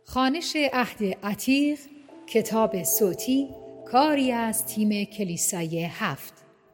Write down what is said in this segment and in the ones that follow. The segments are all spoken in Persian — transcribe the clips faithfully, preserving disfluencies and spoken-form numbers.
خوانش عهد عتیق، کتاب صوتی، کاری از تیم کلیسای هفت.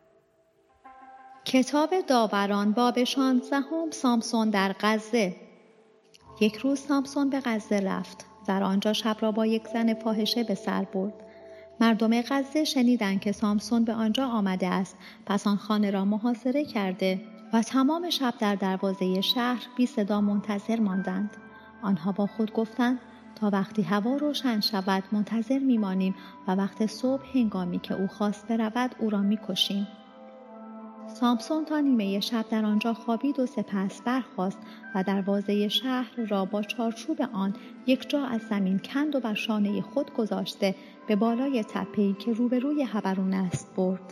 کتاب داوران باب شانزدهم. سامسون در غزه. یک روز سامسون به غزه رفت. در آنجا شب را با یک زن فاحشه به سر برد. مردم غزه شنیدند که سامسون به آنجا آمده است، پس آن خانه را محاصره کرده و تمام شب در دروازه شهر بی صدا منتظر ماندند. آنها با خود گفتند تا وقتی هوا روشن شود منتظر میمانیم و وقت صبح هنگامی که او خواست برود او را میکشیم. سامسون تا نیمه شب در آنجا خوابید و سپس برخاست و دروازه شهر را با چارچوب آن یک جا از زمین کند و بر شانه خود گذاشته به بالای تپه‌ای که روبروی حبرون است برد.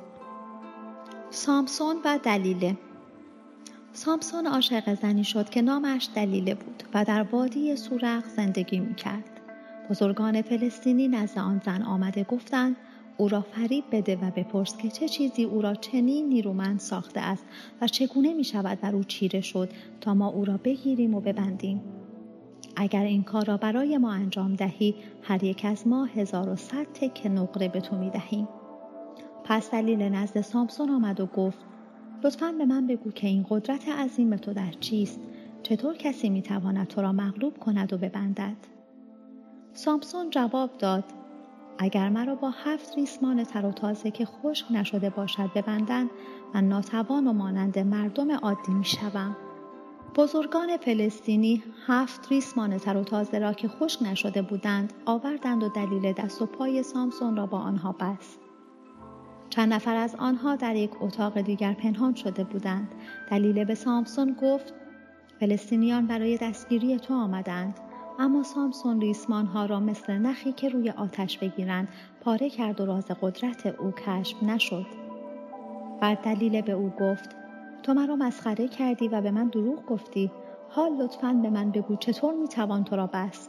سامسون و دلیله. سامسون عاشق زنی شد که نامش دلیله بود و در وادی سورق زندگی می‌کرد. بزرگان فلسطینی نزد آن زن آمده گفتند او را فریب بده و بپرس که چه چیزی او را چنین نیرومند ساخته است و چگونه می شود بر او چیره شد تا ما او را بگیریم و ببندیم. اگر این کار را برای ما انجام دهی هر یک از ما هزار و صد تکه نقره به تو می دهیم. پس دلیل نزد سامسون آمد و گفت لطفاً به من بگو که این قدرت عظیم تو در چیست؟ چطور کسی می تواند تو را مغلوب کند و ببندد؟ سامسون جواب داد اگر مرا با هفت ریسمان تر و تازه که خشک نشده باشد ببندند من ناتوان و مانند مردم عادی می شوم. بزرگان فلسطینی هفت ریسمان تر و تازه را که خشک نشده بودند آوردند و دلیل دست و پای سامسون را با آنها بست. چند نفر از آنها در یک اتاق دیگر پنهان شده بودند. دلیل به سامسون گفت فلسطینیان برای دستگیری تو آمدند. اما سامسون ریسمانها را مثل نخی که روی آتش بگیرند پاره کرد و راز قدرت او کشف نشد. بعد دلیل به او گفت تو مرا مسخره کردی و به من دروغ گفتی. حال لطفاً به من بگو چطور میتوان تو را بست؟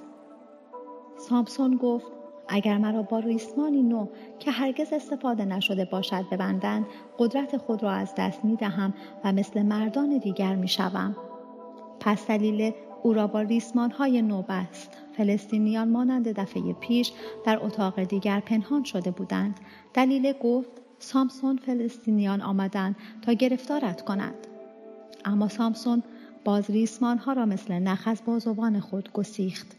سامسون گفت اگر مرا با ریسمانی نو که هرگز استفاده نشده باشد ببندند قدرت خود را از دست میدهم و مثل مردان دیگر میشوم. پس دلیل او را با ریسمان‌های نو بست. فلسطینیان مانند دفعه پیش در اتاق دیگر پنهان شده بودند. دلیل گفت سامسون فلسطینیان آمدند تا گرفتارت کنند. اما سامسون باز ریسمان‌ها را مثل نخ از بازوان خود گسیخت.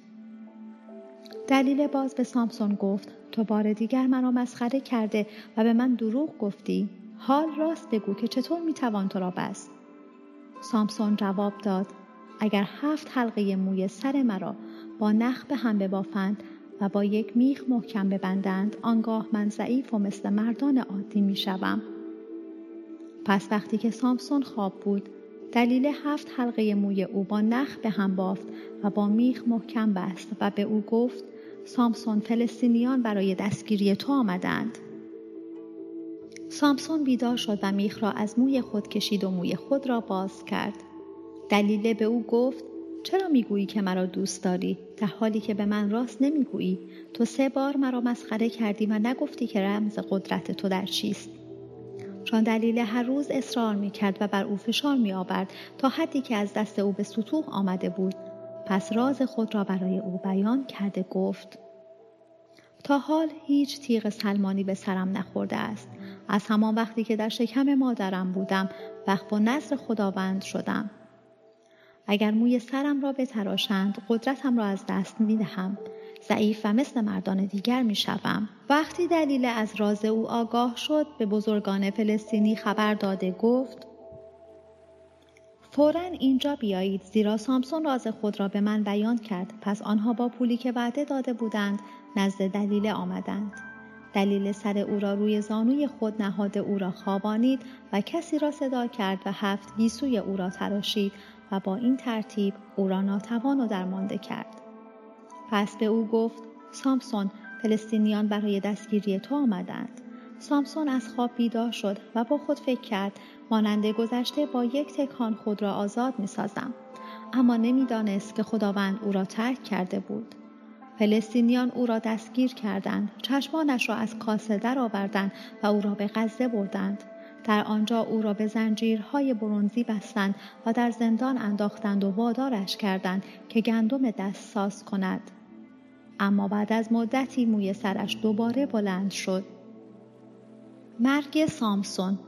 دلیل باز به سامسون گفت تو بار دیگر مرا مسخره کرده و به من دروغ گفتی. حال راست بگو که چطور میتوان تو را بست؟ سامسون جواب داد اگر هفت حلقه موی سر مرا با نخ به هم ببافند و با یک میخ محکم ببندند آنگاه من ضعیف و مثل مردان عادی می شوم. پس وقتی که سامسون خواب بود دلیل هفت حلقه موی او با نخ به هم بافت و با میخ محکم بست و به او گفت سامسون فلسطینیان برای دستگیری تو آمدند. سامسون بیدار شد و میخ را از موی خود کشید و موی خود را باز کرد. دلیل به او گفت چرا میگویی که مرا دوست داری در حالی که به من راست نمیگویی؟ تو سه بار مرا مسخره کردی و نگفتی که رمز قدرت تو در چیست. چون دلیل هر روز اصرار میکرد و بر او فشار میآورد تا حدی که از دست او به ستوه آمده بود، پس راز خود را برای او بیان کرده گفت تا حال هیچ تیغ سلمانی به سرم نخورده است. از همان وقتی که در شکم مادرم بودم وقف و نذر خداوند شدم. اگر موی سرم را بتراشند قدرتم را از دست می دهم. ضعیف و مثل مردان دیگر می شوم. وقتی دلیل از راز او آگاه شد به بزرگان فلسطینی خبر داده گفت فوراً اینجا بیایید زیرا سامسون راز خود را به من بیان کرد. پس آنها با پولی که وعده داده بودند نزد دلیل آمدند. دلیل سر او را روی زانوی خود نهاده او را خوابانید و کسی را صدا کرد و هفت گیسوی او را تراشید و با این ترتیب او را ناتوان و درمانده کرد. پس به او گفت سامسون فلسطینیان برای دستگیری تو آمدند. سامسون از خواب بیدار شد و با خود فکر کرد مانند گذشته با یک تکان خود را آزاد می سازم. اما نمی دانست که خداوند او را ترک کرده بود. فلسطینیان او را دستگیر کردند. چشمانش را از کاسه در آوردند و او را به غزه بردند. در آنجا او را به زنجیرهای برنزی بستند و در زندان انداختند و وادارش کردند که گندم دست ساز کند. اما بعد از مدتی موی سرش دوباره بلند شد. مرگ سامسون.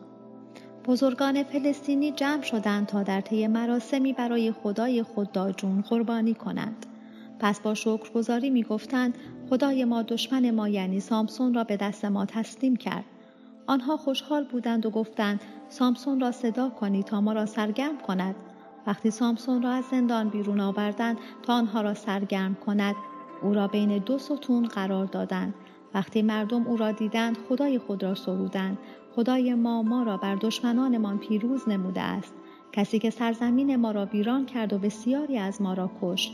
بزرگان فلسطینی جمع شدند تا در طی مراسمی برای خدای خود داجون قربانی کنند. پس با شکرگزاری می گفتند خدای ما دشمن ما یعنی سامسون را به دست ما تسلیم کرد. آنها خوشحال بودند و گفتند سامسون را صدا کنید تا ما را سرگرم کند. وقتی سامسون را از زندان بیرون آوردند تا آنها را سرگرم کند، او را بین دو ستون قرار دادند. وقتی مردم او را دیدند خدای خود را سرودند. خدای ما ما را بر دشمنانمان پیروز نموده است. کسی که سرزمین ما را ویران کرد و بسیاری از ما را کشت.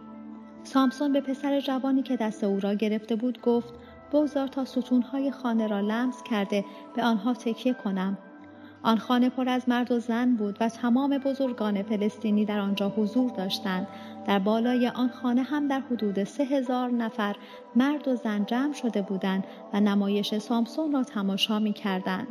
سامسون به پسر جوانی که دست او را گرفته بود گفت بگذار تا ستونهای خانه را لمس کرده به آنها تکیه کنم. آن خانه پر از مرد و زن بود و تمام بزرگان فلسطینی در آنجا حضور داشتند. در بالای آن خانه هم در حدود سه هزار نفر مرد و زن جمع شده بودند و نمایش سامسون را تماشا می کردند.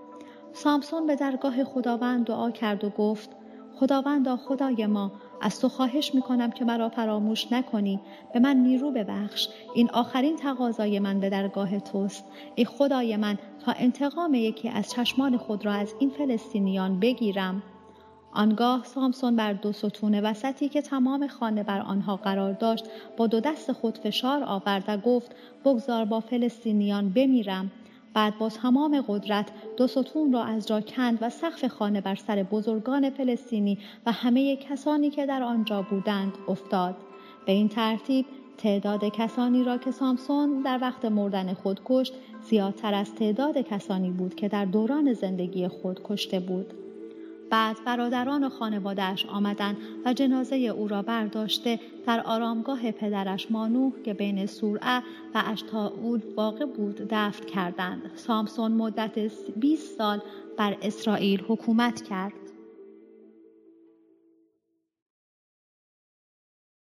سامسون به درگاه خداوند دعا کرد و گفت خداوندا خدای ما، از تو خواهش می کنم که مرا فراموش نکنی، به من نیرو ببخش. این آخرین تقاضای من به درگاه توست. ای خدای من، تا انتقام یکی از چشمان خود را از این فلسطینیان بگیرم. آنگاه سامسون بر دو ستون وسطی که تمام خانه بر آنها قرار داشت با دو دست خود فشار آورد و گفت بگذار با فلسطینیان بمیرم. بعد با تمام قدرت دو ستون را از جا کند و سقف خانه بر سر بزرگان فلسطینی و همه کسانی که در آنجا بودند افتاد. به این ترتیب تعداد کسانی را که سامسون در وقت مردن خود کشت زیادتر از تعداد کسانی بود که در دوران زندگی خود کشته بود. بعد برادران و خانواده‌اش آمدند و جنازه او را برداشته در آرامگاه پدرش مانوح که بین سورعه و اشتائول واقع بود دفن کردند. سامسون مدت بیست سال بر اسرائیل حکومت کرد.